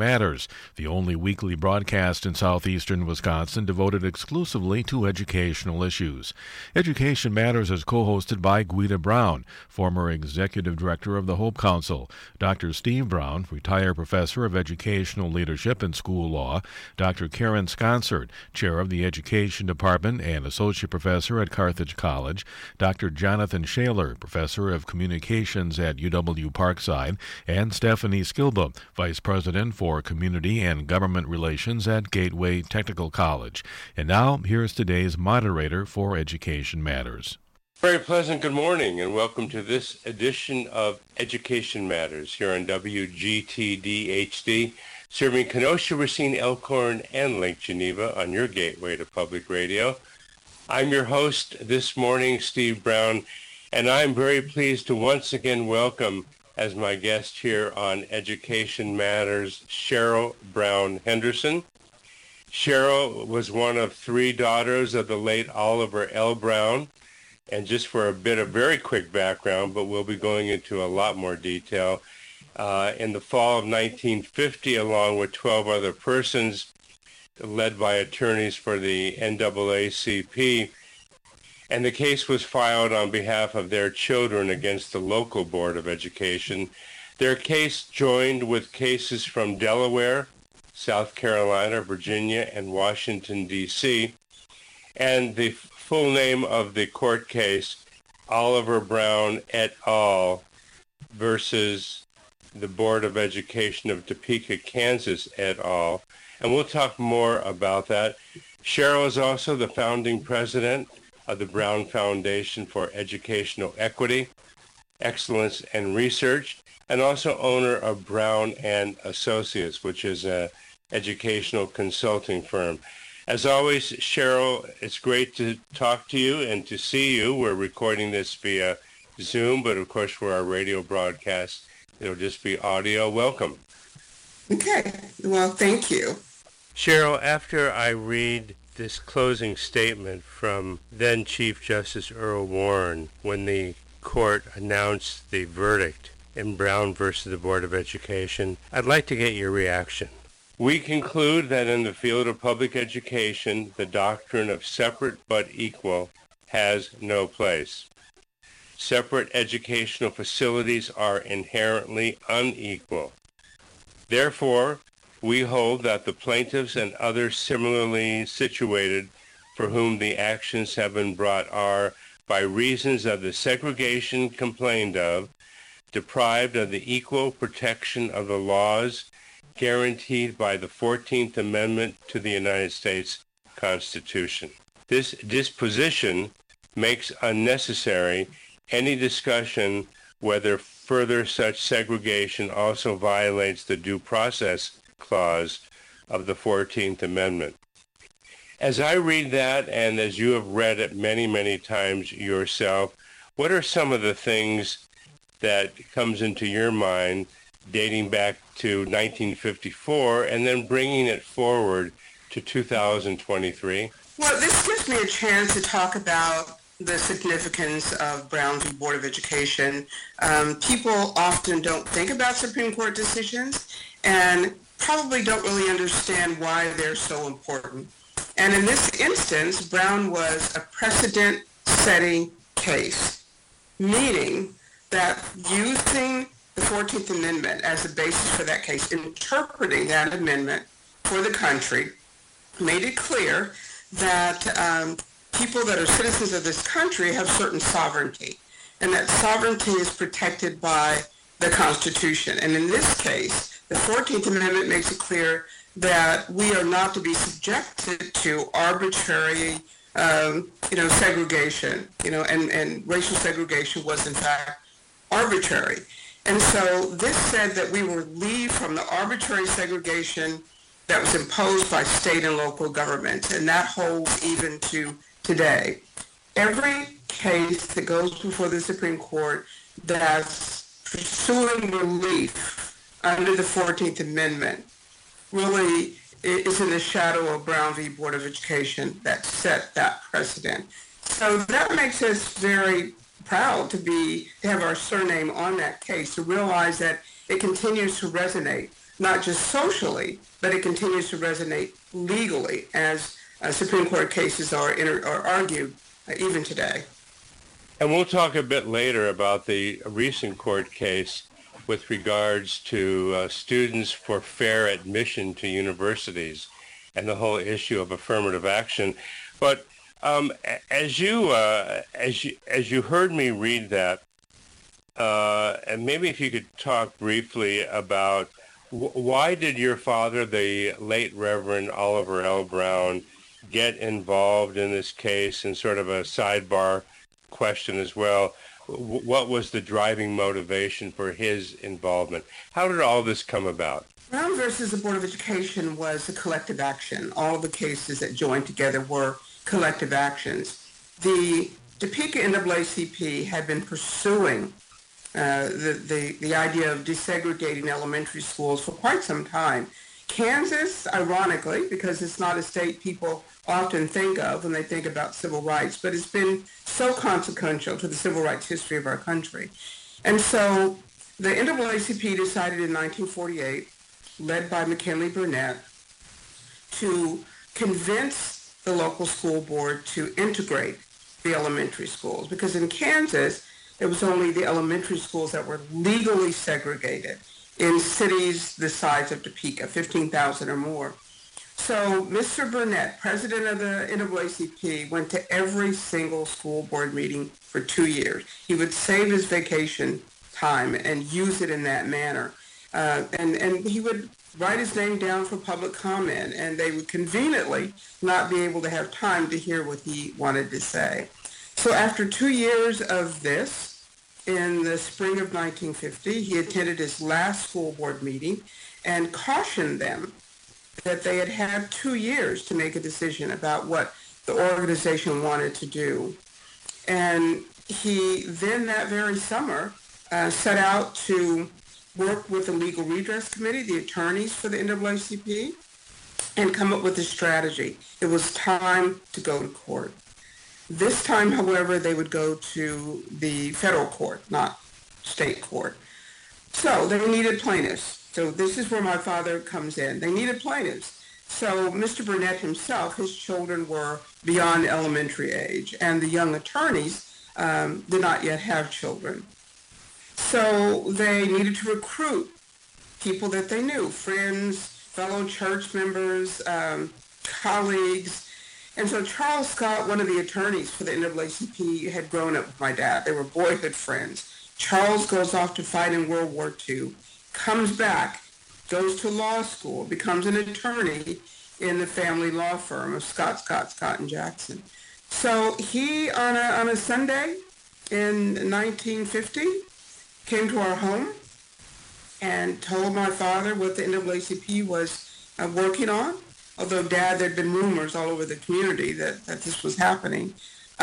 Matters, the only weekly broadcast in southeastern Wisconsin devoted exclusively to educational issues. Education Matters is co-hosted by Guida Brown, former executive director of the Hope Council, Dr. Steve Brown, retired professor of educational leadership and school law, Dr. Karen Sconsert, chair of the Education Department and associate professor at Carthage College, Dr. Jonathan Shaler, professor of communications at UW Parkside, and Stephanie Skilba, vice president for community and government relations at Gateway Technical College. And now, here's today's moderator for Education Matters. Very pleasant good morning, and welcome to this edition of Education Matters here on WGTD-HD, serving Kenosha, Racine, Elkhorn, and Lake Geneva on your gateway to public radio. I'm your host this morning, Steve Brown, and I'm very pleased to once again welcome as my guest here on Education Matters, Cheryl Brown Henderson. Cheryl was one of three daughters of the late Oliver L. Brown. And just for a bit of very quick background, but we'll be going into a lot more detail, in the fall of 1950, along with 12 other persons, led by attorneys for the NAACP, and the case was filed on behalf of their children against the local Board of Education. Their case joined with cases from Delaware, South Carolina, Virginia, and Washington, D.C., and the full name of the court case, Oliver Brown et al. Versus the Board of Education of Topeka, Kansas et al. And we'll talk more about that. Cheryl is also the founding president of the Brown Foundation for Educational Equity, Excellence, and Research, and also owner of Brown and Associates, which is an educational consulting firm. As always, Cheryl, it's great to talk to you and to see you. We're recording this via Zoom, but of course for our radio broadcast, it'll just be audio. Welcome. Okay. Well, thank you. Cheryl, after I read this closing statement from then Chief Justice Earl Warren when the court announced the verdict in Brown versus the Board of Education, I'd like to get your reaction. We conclude that in the field of public education, the doctrine of separate but equal has no place. Separate educational facilities are inherently unequal. Therefore, we hold that the plaintiffs and others similarly situated for whom the actions have been brought are, by reasons of the segregation complained of, deprived of the equal protection of the laws guaranteed by the 14th Amendment to the United States Constitution. This disposition makes unnecessary any discussion whether further such segregation also violates the Due Process Clause of the 14th Amendment. As I read that, and as you have read it many, many times yourself, what are some of the things that comes into your mind dating back to 1954 and then bringing it forward to 2023? Well, this gives me a chance to talk about the significance of Brown v. Board of Education. People often don't think about Supreme Court decisions and probably don't really understand why they're so important. And in this instance, Brown was a precedent-setting case, meaning that using the 14th Amendment as the basis for that case, interpreting that amendment for the country, made it clear that people that are citizens of this country have certain sovereignty, and that sovereignty is protected by the Constitution. And in this case, the 14th Amendment makes it clear that we are not to be subjected to arbitrary, segregation, and racial segregation was in fact arbitrary. And so this said that we were relieved from the arbitrary segregation that was imposed by state and local governments, and that holds even to today. Every case that goes before the Supreme Court that's pursuing relief under the 14th Amendment really is in the shadow of Brown v. Board of Education that set that precedent. So that makes us very proud to have our surname on that case, to realize that it continues to resonate not just socially, but it continues to resonate legally as Supreme Court cases are argued even today. And we'll talk a bit later about the recent court case with regards to students for fair admission to universities and the whole issue of affirmative action. But as you heard me read that, and maybe if you could talk briefly about why did your father, the late Reverend Oliver L. Brown, get involved in this case, and sort of a sidebar question as well. What was the driving motivation for his involvement? How did all this come about? Brown versus the Board of Education was a collective action. All of the cases that joined together were collective actions. The Topeka NAACP had been pursuing the idea of desegregating elementary schools for quite some time. Kansas, ironically, because it's not a state people often think of when they think about civil rights, but it's been so consequential to the civil rights history of our country. And so the NAACP decided in 1948, led by McKinley Burnett, to convince the local school board to integrate the elementary schools, because in Kansas, it was only the elementary schools that were legally segregated in cities the size of Topeka, 15,000 or more. So Mr. Burnett, president of the NAACP, went to every single school board meeting for 2 years. He would save his vacation time and use it in that manner. And he would write his name down for public comment, and they would conveniently not be able to have time to hear what he wanted to say. So after 2 years of this, in the spring of 1950, he attended his last school board meeting and cautioned them that they had had 2 years to make a decision about what the organization wanted to do. And he then that very summer set out to work with the Legal Redress Committee, the attorneys for the NAACP, and come up with a strategy. It was time to go to court. This time, however, they would go to the federal court, not state court. So they needed plaintiffs. So this is where my father comes in. They needed plaintiffs. So Mr. Burnett himself, his children were beyond elementary age, and the young attorneys did not yet have children. So they needed to recruit people that they knew, friends, fellow church members, colleagues. And so Charles Scott, one of the attorneys for the NAACP, had grown up with my dad. They were boyhood friends. Charles goes off to fight in World War II, comes back, goes to law school, becomes an attorney in the family law firm of Scott, and Jackson. So he, on a Sunday in 1950, came to our home and told my father what the NAACP was working on. Although Dad, there'd been rumors all over the community that this was happening.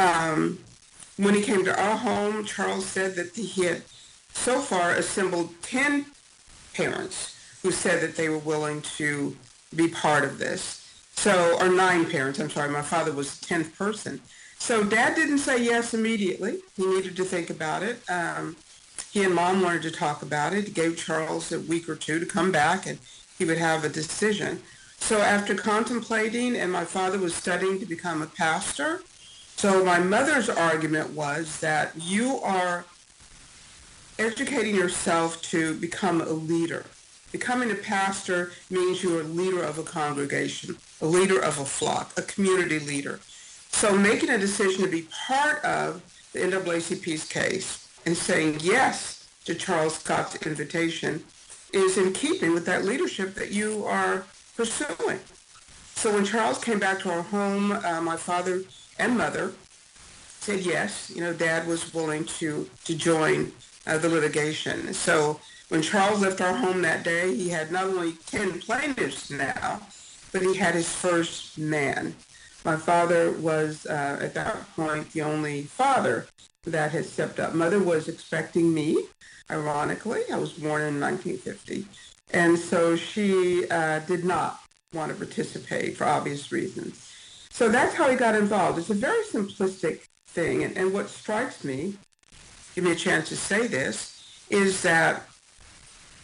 When he came to our home, Charles said that he had so far assembled 10 parents who said that they were willing to be part of this. So, or 9 parents, I'm sorry, my father was the 10th person. So Dad didn't say yes immediately. He needed to think about it. He and Mom wanted to talk about it. He gave Charles a week or two to come back and he would have a decision. So after contemplating, and my father was studying to become a pastor, so my mother's argument was that you are educating yourself to become a leader. Becoming a pastor means you're a leader of a congregation, a leader of a flock, a community leader. So making a decision to be part of the NAACP's case and saying yes to Charles Scott's invitation is in keeping with that leadership that you are pursuing. So when Charles came back to our home, my father and mother said yes. You know, Dad was willing to join the litigation. So when Charles left our home that day, he had not only 10 plaintiffs now, but he had his first man. My father was, at that point, the only father that had stepped up. Mother was expecting me, ironically. I was born in 1950. And so she did not want to participate for obvious reasons. So that's how he got involved. It's a very simplistic thing. And what strikes me, give me a chance to say this, is that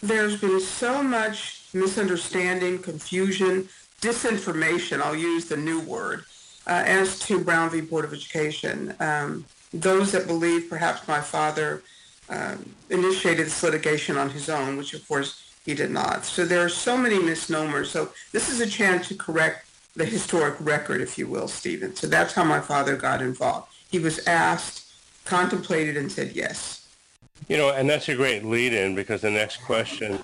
there's been so much misunderstanding, confusion, disinformation, I'll use the new word, as to Brown v. Board of Education. Those that believe perhaps my father initiated this litigation on his own, which of course he did not. So there are so many misnomers. So this is a chance to correct the historic record, if you will, Stephen. So that's how my father got involved. He was asked, contemplated, and said yes. You know, and that's a great lead-in, because the next question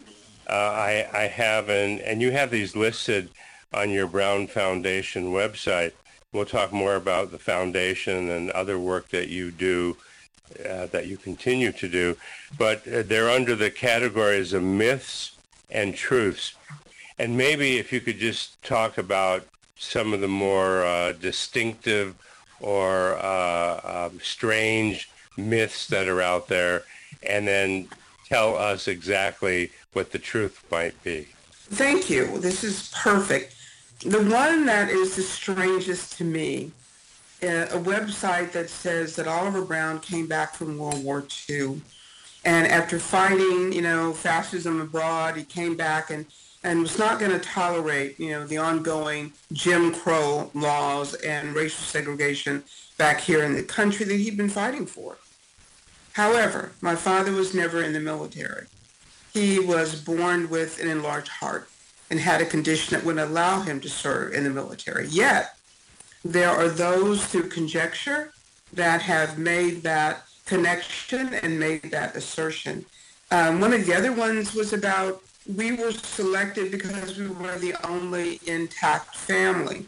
I have, and you have these listed on your Brown Foundation website. We'll talk more about the foundation and other work that you do, that you continue to do, but they're under the categories of myths and truths. And maybe if you could just talk about some of the more distinctive or strange myths that are out there, and then tell us exactly what the truth might be. Thank you. This is perfect. The one that is the strangest to me, a website that says that Oliver Brown came back from World War II, and after fighting, fascism abroad, he came back and was not going to tolerate, the ongoing Jim Crow laws and racial segregation back here in the country that he'd been fighting for. However, my father was never in the military. He was born with an enlarged heart and had a condition that wouldn't allow him to serve in the military. Yet, there are those through conjecture that have made that connection and made that assertion. One of the other ones was about we were selected because we were the only intact family.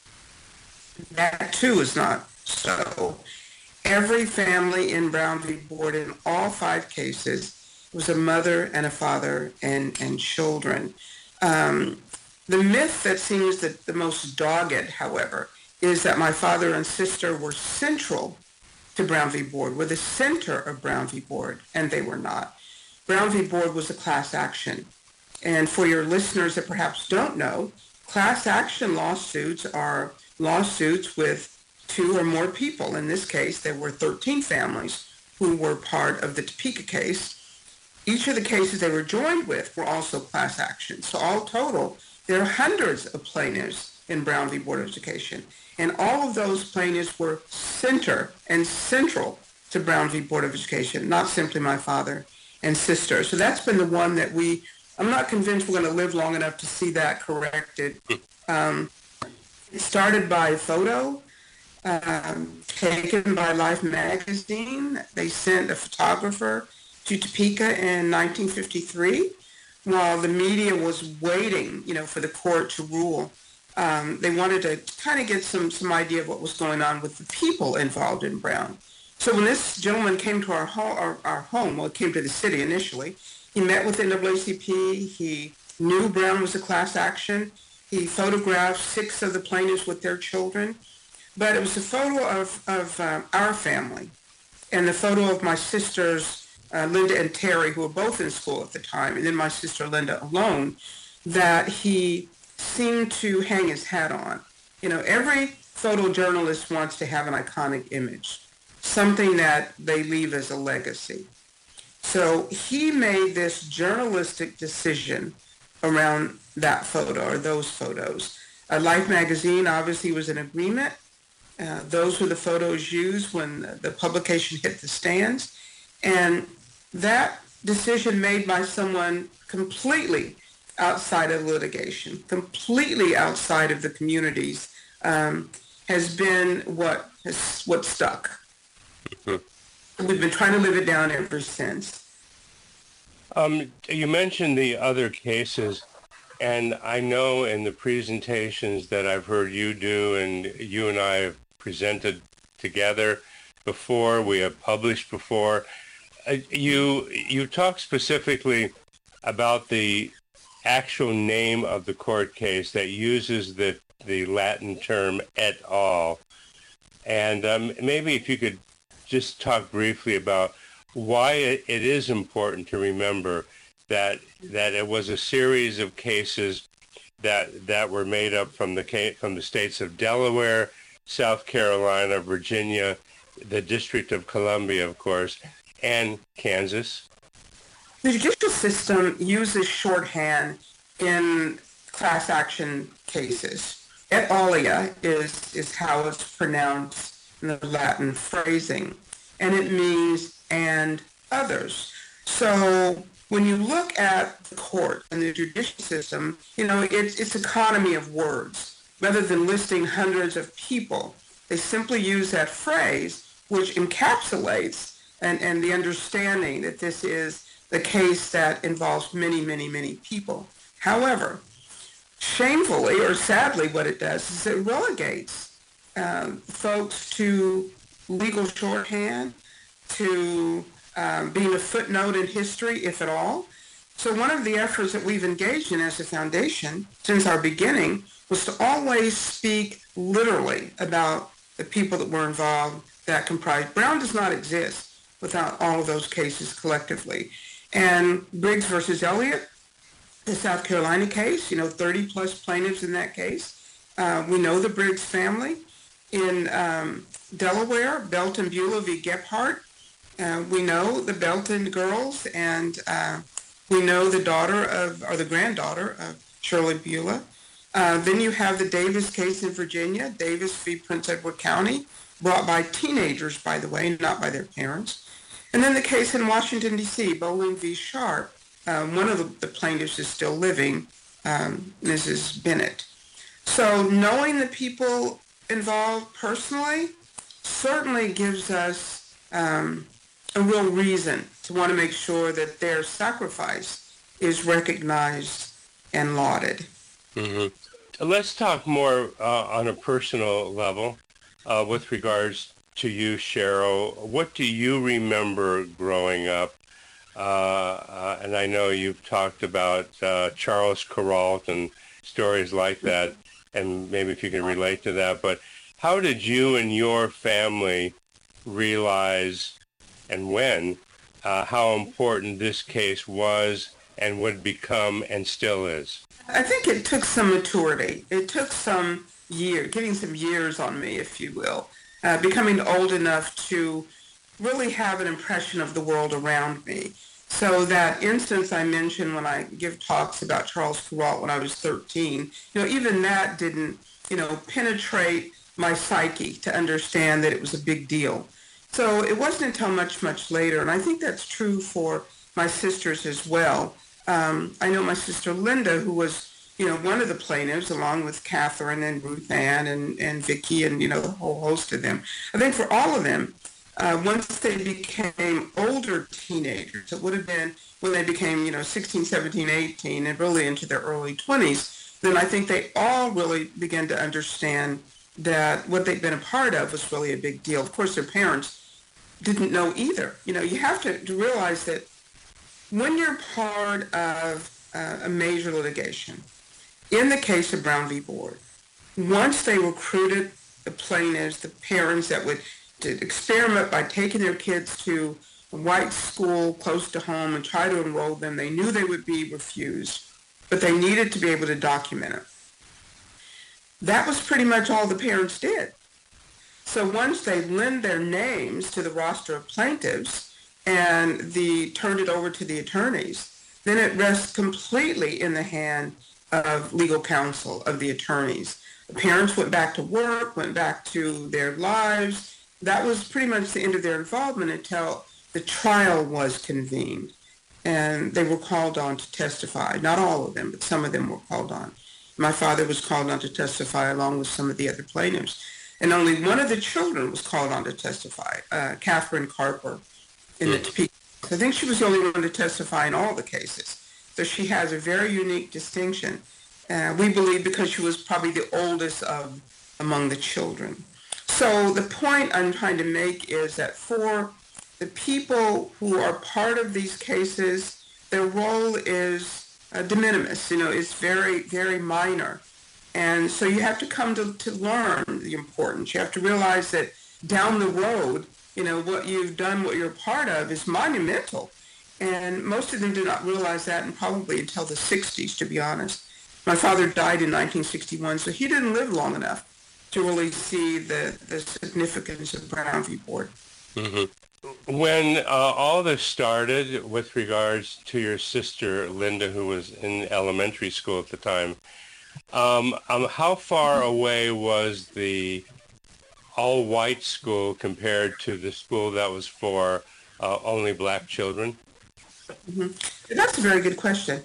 That too is not so. Every family in Brown v. Board in all 5 cases was a mother and a father and children. The myth that seems the most dogged, however, is that my father and sister were central to Brown v. Board, were the center of Brown v. Board, and they were not. Brown v. Board was a class action. And for your listeners that perhaps don't know, class action lawsuits are lawsuits with 2 or more people. In this case, there were 13 families who were part of the Topeka case. Each of the cases they were joined with were also class actions. So all total, there are hundreds of plaintiffs in Brown v. Board of Education. And all of those plaintiffs were central to Brown v. Board of Education, not simply my father and sister. So that's been the one that I'm not convinced we're going to live long enough to see that corrected. It started by a photo taken by Life magazine. They sent a photographer to Topeka in 1953 while the media was waiting, for the court to rule. They wanted to kind of get some idea of what was going on with the people involved in Brown. So when this gentleman came to our home, well, came to the city initially, he met with NAACP. He knew Brown was a class action. He photographed 6 of the plaintiffs with their children. But it was a photo of our family and the photo of my sisters, Linda and Terry, who were both in school at the time, and then my sister Linda alone, that he seemed to hang his hat on. Every photojournalist wants to have an iconic image, something that they leave as a legacy. So he made this journalistic decision around that photo or those photos. Life magazine obviously was in agreement. Those were the photos used when the publication hit the stands. And that decision made by someone completely outside of litigation, completely outside of the communities, has been what stuck. We've been trying to live it down ever since. You mentioned the other cases, and I know in the presentations that I've heard you do, and you and I have presented together before, we have published before, you talk specifically about the actual name of the court case that uses the Latin term et al. And maybe if you could just talk briefly about why it is important to remember that it was a series of cases that were made up from the states of Delaware, South Carolina, Virginia, the District of Columbia, of course, and Kansas. The judicial system uses shorthand in class action cases. Et alia is how it's pronounced in the Latin phrasing, and it means and others. So when you look at the court and the judicial system, it's economy of words. Rather than listing hundreds of people, they simply use that phrase, which encapsulates and the understanding that this is the case that involves many, many, many people. However, shamefully or sadly, what it does is it relegates folks to legal shorthand, to being a footnote in history, if at all. So one of the efforts that we've engaged in as a foundation since our beginning was to always speak literally about the people that were involved that comprised. Brown does not exist without all of those cases collectively. And Briggs versus Elliott, the South Carolina case, 30 plus plaintiffs in that case. We know the Briggs family. In Delaware, Belton Beulah v. Gephardt, we know the Belton girls, and we know the granddaughter of Shirley Beulah. Then you have the Davis case in Virginia, Davis v. Prince Edward County, brought by teenagers, by the way, not by their parents. And then the case in Washington, D.C., Bowling v. Sharp. One of the plaintiffs is still living, Mrs. Bennett. So knowing the people involved personally certainly gives us a real reason to want to make sure that their sacrifice is recognized and lauded. Mm-hmm. Let's talk more on a personal level with regards to you, Cheryl. What do you remember growing up? And I know you've talked about Charles Kuralt and stories like that, and maybe if you can relate to that. But how did you and your family realize, and when, how important this case was and would become and still is? I think it took some maturity. It took some getting some years on me, if you will, becoming old enough to really have an impression of the world around me. So that instance I mentioned when I give talks about Charles Kuralt when I was 13, even that didn't, penetrate my psyche to understand that it was a big deal. So it wasn't until much, much later, and I think that's true for my sisters as well. I know my sister Linda, who was, one of the plaintiffs, along with Catherine and Ruth Ann and Vicky and, the whole host of them. I think for all of them, once they became older teenagers, it would have been when they became, 16, 17, 18, and really into their early 20s, then I think they all really began to understand that what they'd been a part of was really a big deal. Of course, their parents didn't know either. You have to realize that when you're part of a major litigation, in the case of Brown v. Board, once they recruited the plaintiffs, the parents that would experiment by taking their kids to a white school close to home and try to enroll them, they knew they would be refused, but they needed to be able to document it. That was pretty much all the parents did. So once they lend their names to the roster of plaintiffs and turned it over to the attorneys, then it rests completely in the hand of legal counsel, of the attorneys. The parents went back to work, went back to their lives. That was pretty much the end of their involvement until the trial was convened. And they were called on to testify. Not all of them, but some of them were called on. My father was called on to testify along with some of the other plaintiffs. And only one of the children was called on to testify, Catherine Carper, in the Topeka. I think she was the only one to testify in all the cases. So she has a very unique distinction. We believe because she was probably the oldest among the children. So the point I'm trying to make is that for the people who are part of these cases, their role is de minimis. It's very, very minor. And so you have to come to learn the importance. You have to realize that down the road, what you've done, what you're a part of is monumental. And most of them did not realize that, and probably until the 60s, to be honest. My father died in 1961, so he didn't live long enough to really see the significance of Brown v. Board. Mm-hmm. When all this started with regards to your sister, Linda, who was in elementary school at the time, how far away was the all-white school compared to the school that was for only black children? Mm-hmm. That's a very good question.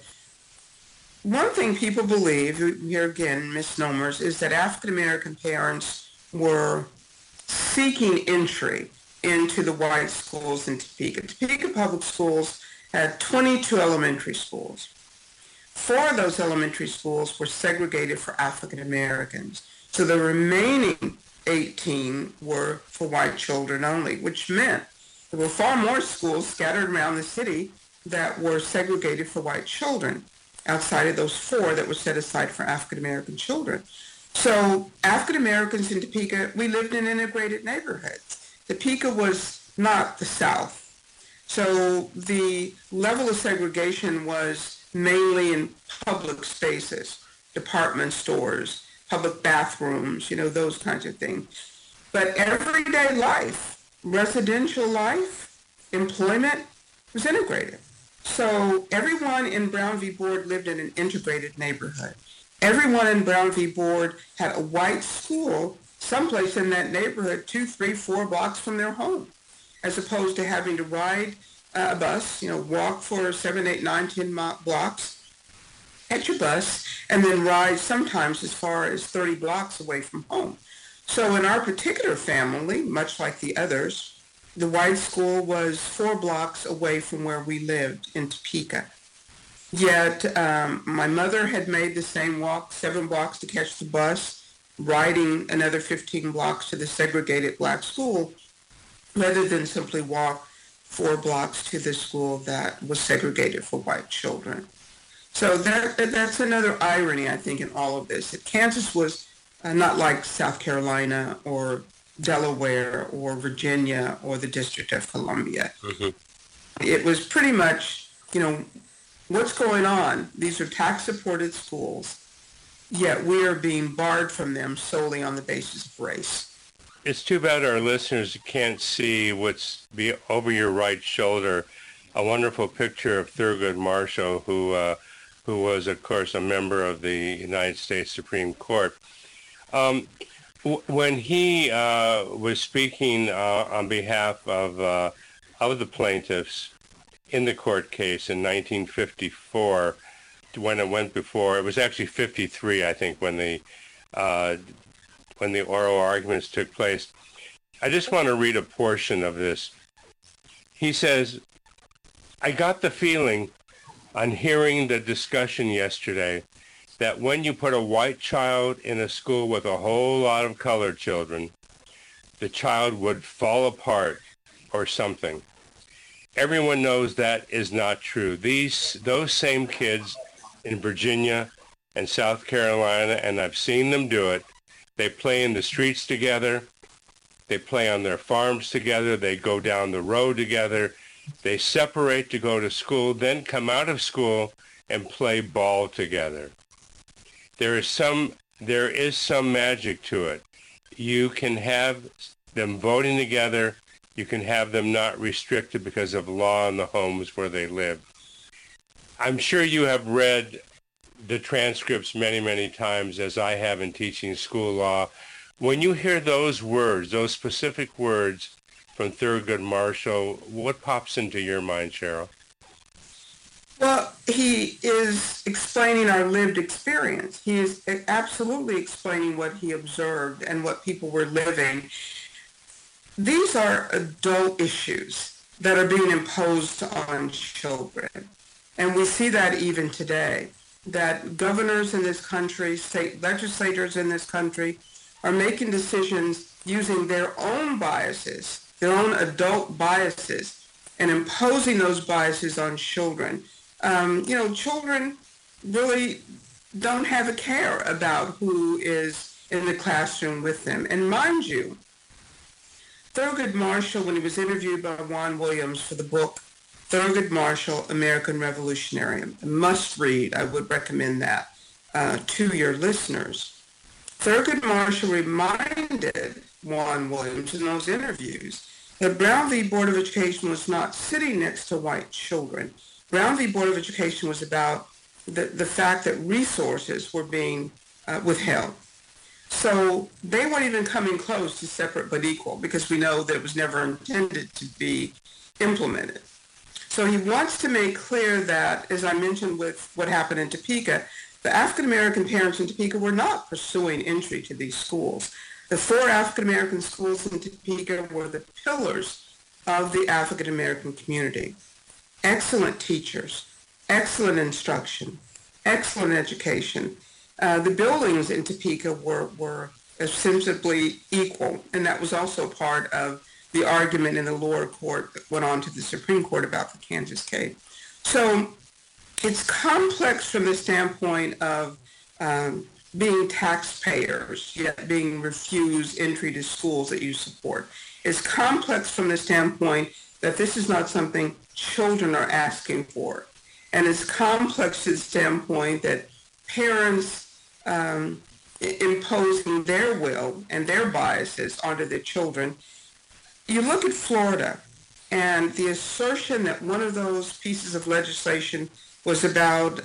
One thing people believe, here again, misnomers, is that African-American parents were seeking entry into the white schools in Topeka. Topeka Public Schools had 22 elementary schools. 4 of those elementary schools were segregated for African Americans. So the remaining 18 were for white children only, which meant there were far more schools scattered around the city that were segregated for white children outside of those 4 that were set aside for African American children. So African Americans in Topeka, we lived in integrated neighborhoods. Topeka was not the South. So the level of segregation was mainly in public spaces, department stores, public bathrooms, those kinds of things. But everyday life, residential life, employment was integrated. So everyone in Brown v. Board lived in an integrated neighborhood. Everyone in Brown v. Board had a white school someplace in that neighborhood, 2, 3, 4 blocks from their home, as opposed to having to ride a bus, walk for 7, 8, 9, 10 blocks, catch your bus, and then ride sometimes as far as 30 blocks away from home. So in our particular family, much like the others, the white school was 4 blocks away from where we lived in Topeka. Yet my mother had made the same walk, 7 blocks to catch the bus, riding another 15 blocks to the segregated black school, rather than simply walk 4 blocks to the school that was segregated for white children. So that's another irony, I think, in all of this. That Kansas was not like South Carolina or Delaware or Virginia or the District of Columbia. Mm-hmm. It was pretty much, what's going on? These are tax-supported schools, yet we are being barred from them solely on the basis of race. It's too bad our listeners can't see what's over your right shoulder, a wonderful picture of Thurgood Marshall, who was, of course, a member of the United States Supreme Court. When he was speaking on behalf of the plaintiffs in the court case in 1954, when it went before, it was actually 53, I think, when the oral arguments took place. I just want to read a portion of this. He says, "I got the feeling on hearing the discussion yesterday that when you put a white child in a school with a whole lot of colored children, the child would fall apart or something. Everyone knows that is not true. Those same kids in Virginia and South Carolina, and I've seen them do it, they play in the streets together, they play on their farms together, they go down the road together, they separate to go to school, then come out of school and play ball together. There is some magic to it. You can have them voting together. You can have them not restricted because of law in the homes where they live." I'm sure you have read the transcripts many, many times, as I have in teaching school law. When you hear those words, those specific words from Thurgood Marshall, what pops into your mind, Cheryl? Well, he is explaining our lived experience. He is absolutely explaining what he observed and what people were living. These are adult issues that are being imposed on children. And we see that even today, that governors in this country, state legislators in this country are making decisions using their own biases, their own adult biases, and imposing those biases on children. Children really don't have a care about who is in the classroom with them. And mind you, Thurgood Marshall, when he was interviewed by Juan Williams for the book Thurgood Marshall, American Revolutionary, a must read, I would recommend that to your listeners. Thurgood Marshall reminded Juan Williams in those interviews The Brown v. Board of Education was not sitting next to white children. Brown v. Board of Education was about the fact that resources were being withheld. So they weren't even coming close to separate but equal, because we know that it was never intended to be implemented. So he wants to make clear that, as I mentioned with what happened in Topeka, the African-American parents in Topeka were not pursuing entry to these schools. The 4 African-American schools in Topeka were the pillars of the African-American community. Excellent teachers, excellent instruction, excellent education. The buildings in Topeka were ostensibly equal, and that was also part of the argument in the lower court that went on to the Supreme Court about the Kansas case. So it's complex from the standpoint of being taxpayers, yet being refused entry to schools that you support. It's complex from the standpoint that this is not something children are asking for. And it's complex to the standpoint that parents imposing their will and their biases onto their children. You look at Florida, and the assertion that one of those pieces of legislation was about,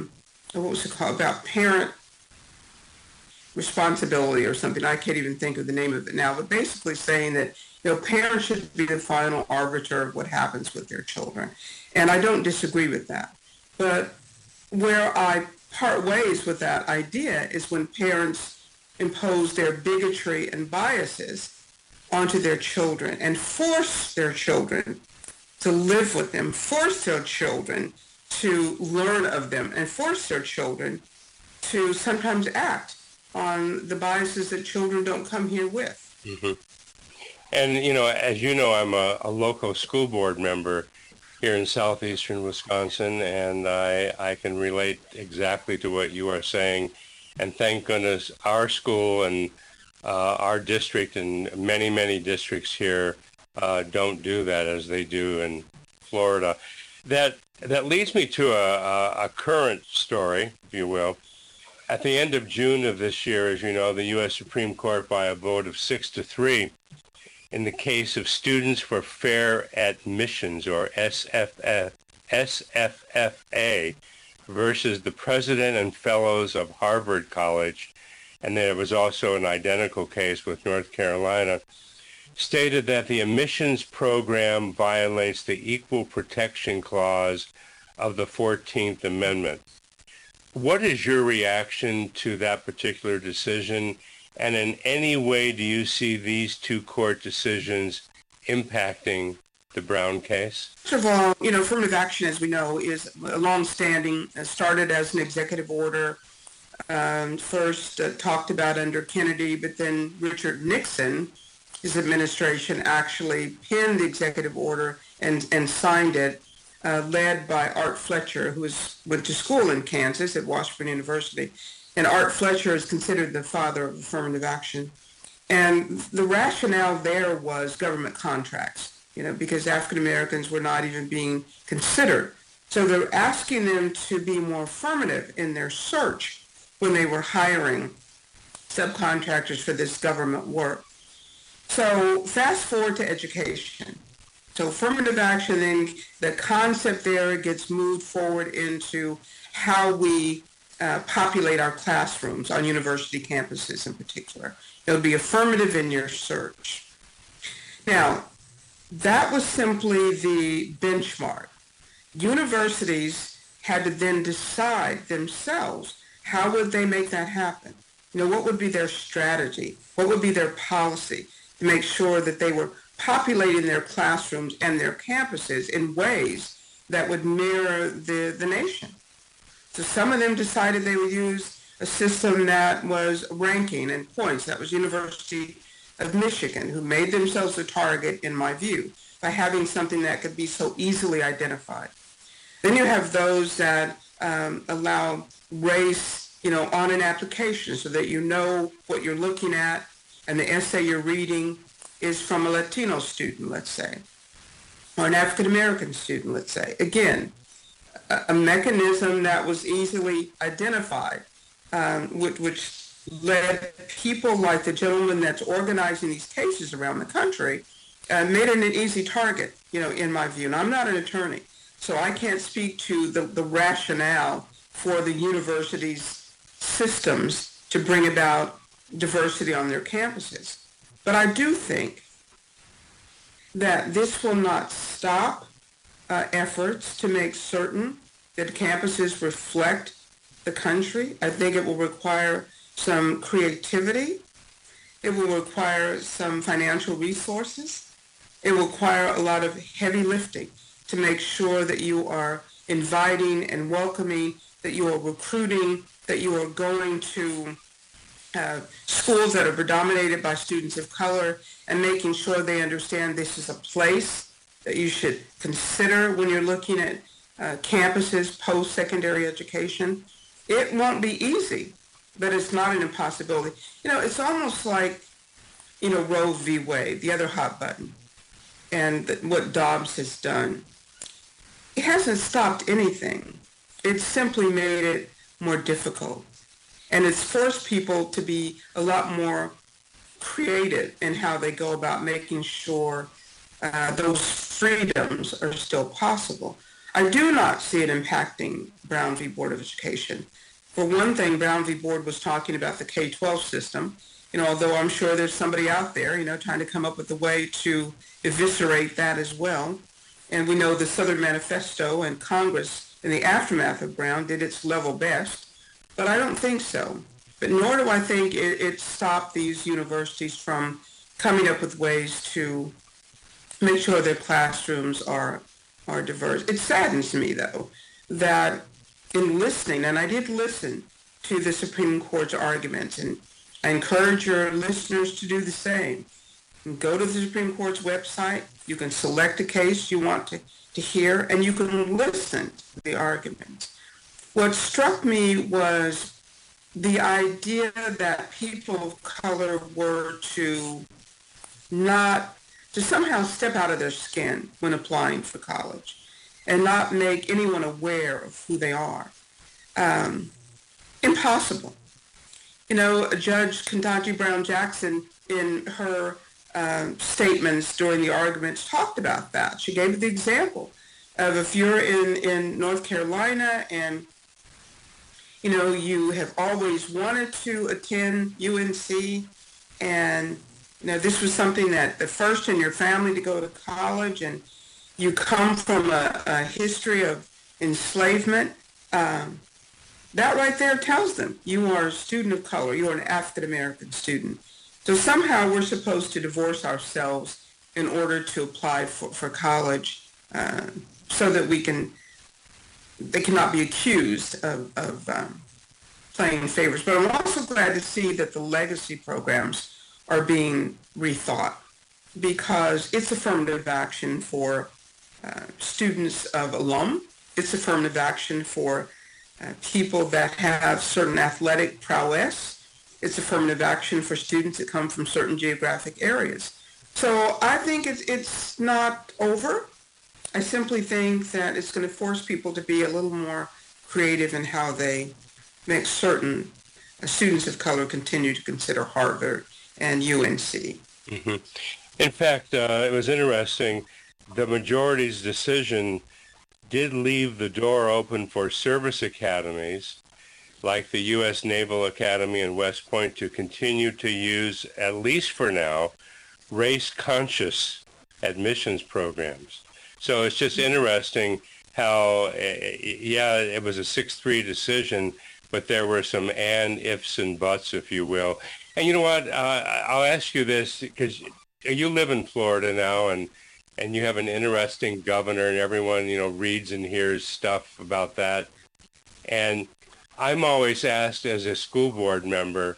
about parent responsibility or something. I can't even think of the name of it now, but basically saying that parents should be the final arbiter of what happens with their children. And I don't disagree with that. But where I part ways with that idea is when parents impose their bigotry and biases onto their children and force their children to live with them, force their children to learn of them, and force their children to sometimes act on the biases that children don't come here with. Mm-hmm. And, as you know, I'm a local school board member here in southeastern Wisconsin, and I can relate exactly to what you are saying. And thank goodness our school and our district and many, many districts here don't do that as they do in Florida. That leads me to a current story, if you will. At the end of June of this year, as you know, the U.S. Supreme Court, by a vote of 6-3, in the case of Students for Fair Admissions, or SFFA, versus the President and Fellows of Harvard College, and there was also an identical case with North Carolina, stated that the admissions program violates the Equal Protection Clause of the 14th Amendment. What is your reaction to that particular decision? And in any way do you see these two court decisions impacting the Brown case? First of all, affirmative action, as we know, is long-standing, started as an executive order, first talked about under Kennedy, but then Richard Nixon, his administration, actually penned the executive order and signed it, led by Art Fletcher, who went to school in Kansas at Washburn University. And Art Fletcher is considered the father of affirmative action. And the rationale there was government contracts, because African Americans were not even being considered. So they're asking them to be more affirmative in their search when they were hiring subcontractors for this government work. So fast forward to education. So affirmative action, then the concept there gets moved forward into how we populate our classrooms on university campuses in particular. It'll be affirmative in your search. Now, that was simply the benchmark. Universities had to then decide themselves how would they make that happen. What would be their strategy? What would be their policy to make sure that they were populating their classrooms and their campuses in ways that would mirror the nation? So some of them decided they would use a system that was ranking and points. That was University of Michigan, who made themselves a target, in my view, by having something that could be so easily identified. Then you have those that allow race, on an application so that you know what you're looking at, and the essay you're reading is from a Latino student, let's say, or an African-American student, let's say. Again, a mechanism that was easily identified, which led people like the gentleman that's organizing these cases around the country made it an easy target, in my view. And I'm not an attorney, so I can't speak to the rationale for the university's systems to bring about diversity on their campuses. But I do think that this will not stop efforts to make certain that campuses reflect the country. I think it will require some creativity. It will require some financial resources. It will require a lot of heavy lifting to make sure that you are inviting and welcoming, that you are recruiting, that you are going to schools that are predominated by students of color and making sure they understand this is a place that you should consider when you're looking at campuses, post-secondary education. It won't be easy, but it's not an impossibility. It's almost like, Roe v. Wade, the other hot button, and what Dobbs has done. It hasn't stopped anything. It's simply made it more difficult. And it's forced people to be a lot more creative in how they go about making sure those freedoms are still possible. I do not see it impacting Brown v. Board of Education. For one thing, Brown v. Board was talking about the K-12 system, although I'm sure there's somebody out there, trying to come up with a way to eviscerate that as well. And we know the Southern Manifesto and Congress in the aftermath of Brown did its level best, but I don't think so. But nor do I think it stopped these universities from coming up with ways to make sure their classrooms are diverse. It saddens me, though, that in listening, and I did listen to the Supreme Court's arguments, and I encourage your listeners to do the same. Go to the Supreme Court's website. You can select a case you want to hear, and you can listen to the arguments. What struck me was the idea that people of color were to somehow step out of their skin when applying for college and not make anyone aware of who they are. Impossible. Judge Ketanji Brown Jackson, in her statements during the arguments, talked about that. She gave the example of if you're in North Carolina and you have always wanted to attend UNC, and this was something that the first in your family to go to college, and you come from a history of enslavement, that right there tells them you are a student of color, you are an African-American student. So somehow we're supposed to divorce ourselves in order to apply for college so that they cannot be accused of playing favorites. But I'm also glad to see that the legacy programs are being rethought, because it's affirmative action for students of alum. It's affirmative action for people that have certain athletic prowess. It's affirmative action for students that come from certain geographic areas. So I think it's not over. I simply think that it's going to force people to be a little more creative in how they make certain students of color continue to consider Harvard and UNC. Mm-hmm. In fact, it was interesting. The majority's decision did leave the door open for service academies like the U.S. Naval Academy and West Point to continue to use, at least for now, race-conscious admissions programs. So it's just interesting how, it was a 6-3 decision, but there were some and, ifs, and buts, if you will. And you know what? I'll ask you this, because you live in Florida now, and you have an interesting governor, and everyone, reads and hears stuff about that. And I'm always asked as a school board member,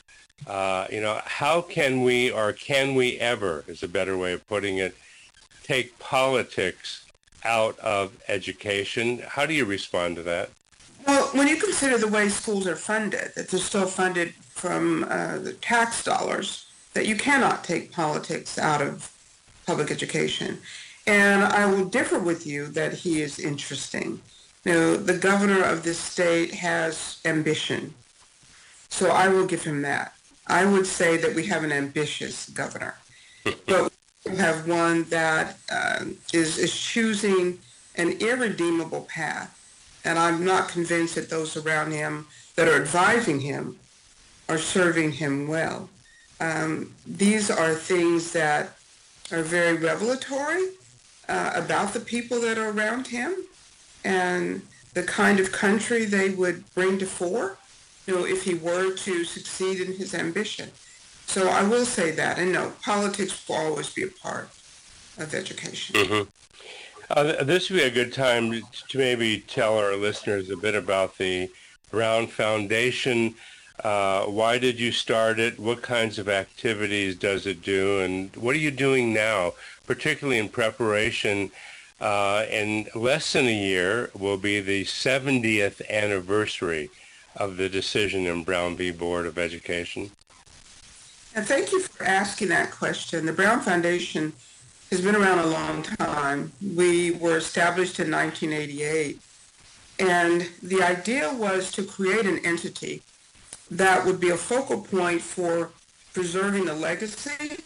how can we, or can we ever, is a better way of putting it, take politics out of education? How do you respond to that? Well, when you consider the way schools are funded, that they're still funded from the tax dollars, that you cannot take politics out of public education. And I will differ with you that he is interesting. The governor of this state has ambition. So I will give him that. I would say that we have an ambitious governor. But have one that is choosing an irredeemable path. And I'm not convinced that those around him that are advising him are serving him well. These are things that are very revelatory about the people that are around him and the kind of country they would bring to fore, if he were to succeed in his ambition. So I will say that. And no, politics will always be a part of education. Mm-hmm. This would be a good time to maybe tell our listeners a bit about the Brown Foundation. Why did you start it? What kinds of activities does it do? And what are you doing now, particularly in preparation? In less than a year will be the 70th anniversary of the decision in Brown v. Board of Education. And thank you for asking that question. The Brown Foundation has been around a long time. We were established in 1988. And the idea was to create an entity that would be a focal point for preserving the legacy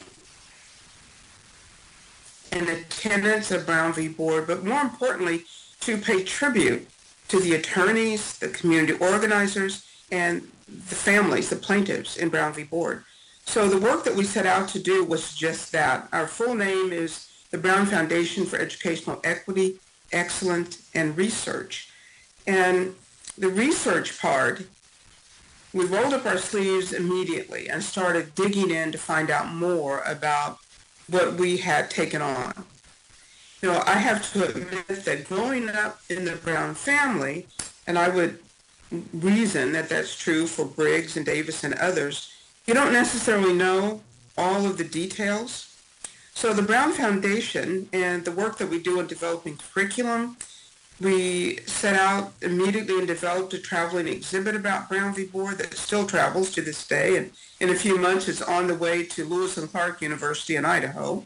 and the tenets of Brown v. Board, but more importantly, to pay tribute to the attorneys, the community organizers, and the families, the plaintiffs in Brown v. Board. So the work that we set out to do was just that. Our full name is the Brown Foundation for Educational Equity, Excellence, and Research. And the research part, we rolled up our sleeves immediately and started digging in to find out more about what we had taken on. I have to admit that growing up in the Brown family, and I would reason that that's true for Briggs and Davis and others, you don't necessarily know all of the details. So the Brown Foundation and the work that we do in developing curriculum, we set out immediately and developed a traveling exhibit about Brown v. Board that still travels to this day. And in a few months, it's on the way to Lewis and Clark University in Idaho.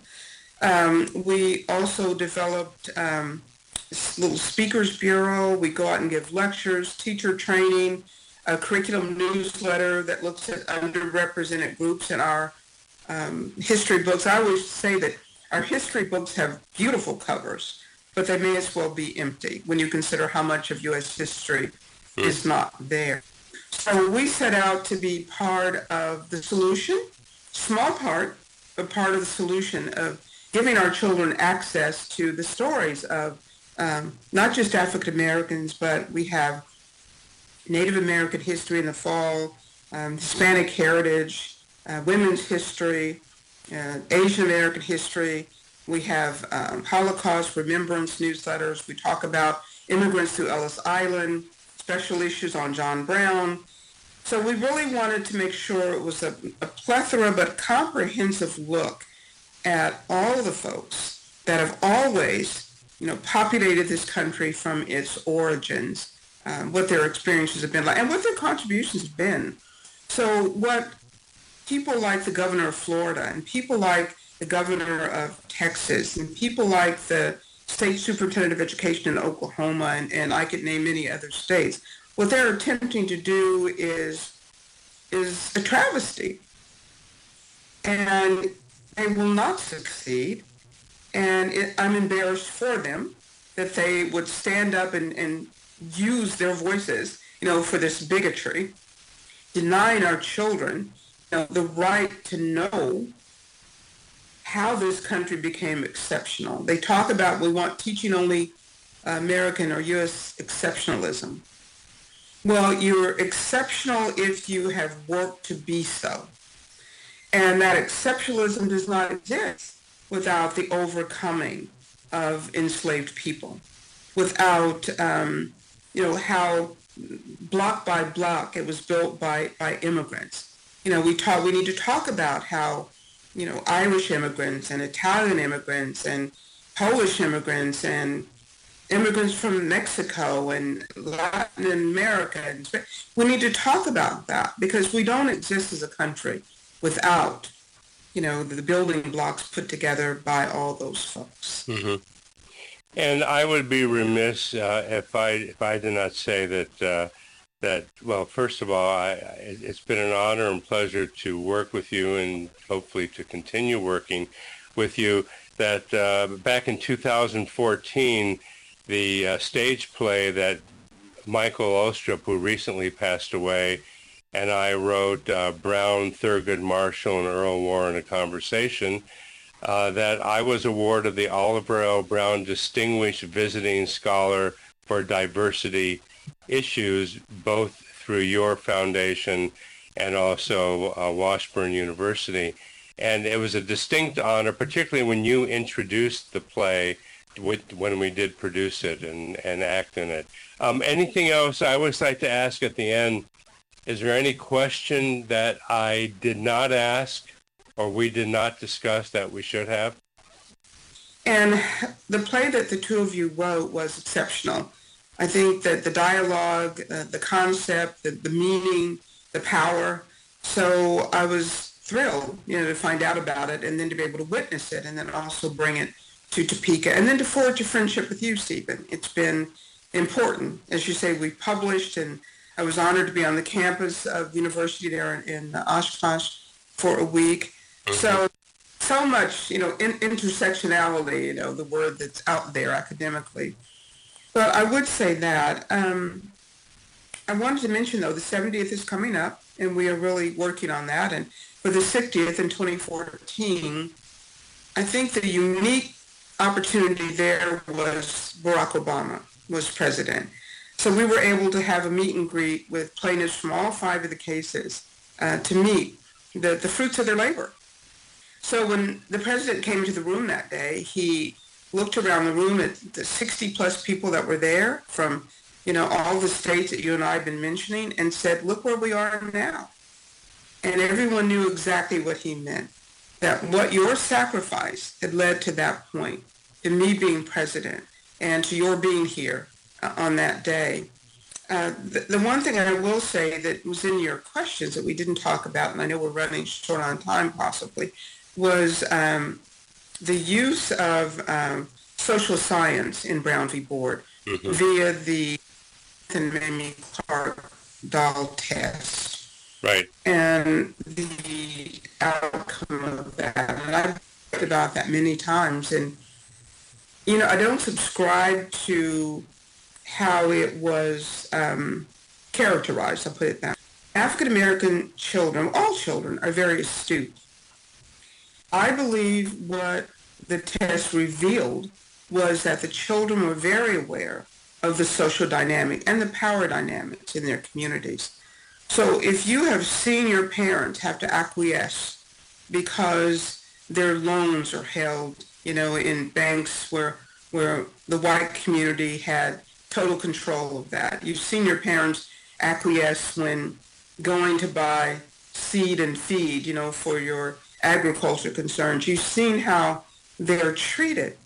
We also developed this little speakers bureau. We go out and give lectures, teacher training, a curriculum newsletter that looks at underrepresented groups in our history books. I always say that our history books have beautiful covers, but they may as well be empty when you consider how much of U.S. history is not there. So we set out to be part of the solution, small part, but part of the solution of giving our children access to the stories of not just African Americans, but we have Native American history in the fall, Hispanic heritage, women's history, Asian American history. We have Holocaust remembrance newsletters. We talk about immigrants through Ellis Island, special issues on John Brown. So we really wanted to make sure it was a plethora but comprehensive look at all the folks that have always, populated this country from its origins, what their experiences have been like, and what their contributions have been. So what people like the governor of Florida and people like the governor of Texas and people like the state superintendent of education in Oklahoma, and I could name many other states, what they're attempting to do is a travesty. And they will not succeed. And I'm embarrassed for them that they would stand up and use their voices, for this bigotry, denying our children the right to know how this country became exceptional. They talk about we want teaching only American or U.S. exceptionalism. Well, you're exceptional if you have worked to be so. And that exceptionalism does not exist without the overcoming of enslaved people, without, how block by block it was built by immigrants. We need to talk about how, Irish immigrants and Italian immigrants and Polish immigrants and immigrants from Mexico and Latin America. We need to talk about that because we don't exist as a country without, the building blocks put together by all those folks. Mm-hmm. And I would be remiss if I did not say that well, first of all, it's been an honor and pleasure to work with you and hopefully to continue working with you that back in 2014, the stage play that Michael Ostrup, who recently passed away, and I wrote, Brown, Thurgood Marshall, and Earl Warren, A Conversation, that I was awarded the Oliver L. Brown Distinguished Visiting Scholar for Diversity Issues, both through your foundation and also Washburn University. And it was a distinct honor, particularly when you introduced the play when we did produce it and act in it. Anything else? I always like to ask at the end, is there any question that I did not ask or we did not discuss that we should have? And the play that the two of you wrote was exceptional. I think that the dialogue, the concept, the meaning, the power. So I was thrilled, to find out about it and then to be able to witness it and then also bring it to Topeka and then to forge a friendship with you, Stephen. It's been important. As you say, we published, and I was honored to be on the campus of the university there in Oshkosh for a week. Mm-hmm. So much, intersectionality, the word that's out there academically. But I would say that I wanted to mention, though, the 70th is coming up, and we are really working on that. And for the 60th in 2014, I think the unique opportunity there was Barack Obama was president. So we were able to have a meet and greet with plaintiffs from all 5 of the cases to meet the fruits of their labor. So when the president came into the room that day, he looked around the room at the 60 plus people that were there from, all the states that you and I have been mentioning and said, look where we are now. And everyone knew exactly what he meant, that what your sacrifice had led to that point, to me being president and to your being here on that day. The one thing I will say that was in your questions that we didn't talk about, and I know we're running short on time possibly, was the use of social science in Brown v. Board via the Mamie Clark doll test. Right. And the outcome of that. And I've talked about that many times. And, I don't subscribe to how it was characterized, I'll put it that way. African-American children, all children, are very astute. I believe what the test revealed was that the children were very aware of the social dynamic and the power dynamics in their communities. So if you have seen your parents have to acquiesce because their loans are held, in banks where the white community had total control of that. You've seen your parents acquiesce when going to buy seed and feed, for your agriculture concerns. You've seen how they're treated.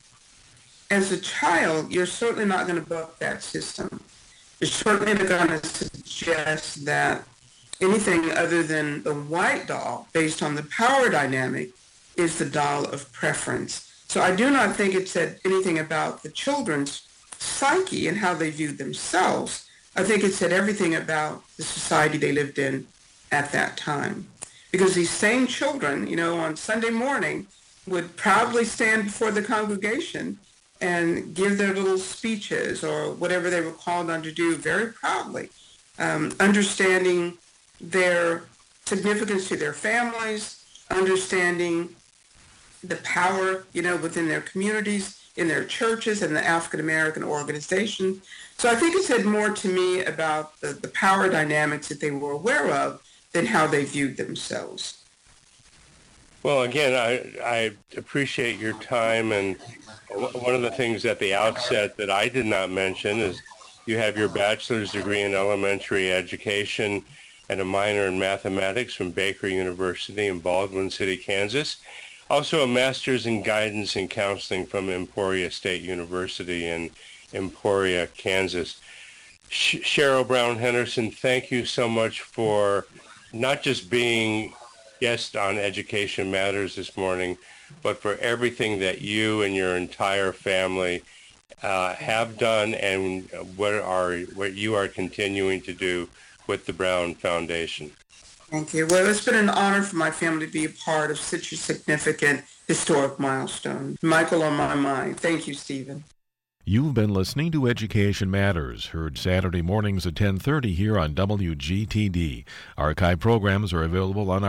As a child, you're certainly not going to buck that system. You're certainly not going to suggest that anything other than the white doll, based on the power dynamic, is the doll of preference. So I do not think it said anything about the children's psyche and how they viewed themselves. I think it said everything about the society they lived in at that time. Because these same children, on Sunday morning would proudly stand before the congregation and give their little speeches or whatever they were called on to do very proudly, understanding their significance to their families, understanding the power, within their communities, in their churches and the African-American organizations. So I think it said more to me about the power dynamics that they were aware of than how they viewed themselves. Well, again, I appreciate your time, and one of the things at the outset that I did not mention is you have your bachelor's degree in elementary education and a minor in mathematics from Baker University in Baldwin City, Kansas. Also a master's in guidance and counseling from Emporia State University in Emporia, Kansas. Cheryl Brown Henderson, thank you so much for not just being guest on Education Matters this morning, but for everything that you and your entire family have done and what you are continuing to do with the Brown Foundation. Thank you. Well, it's been an honor for my family to be a part of such a significant historic milestone. Michael, on my mind. Thank you, Stephen. You've been listening to Education Matters, heard Saturday mornings at 10:30 here on WGTD. Archive programs are available on our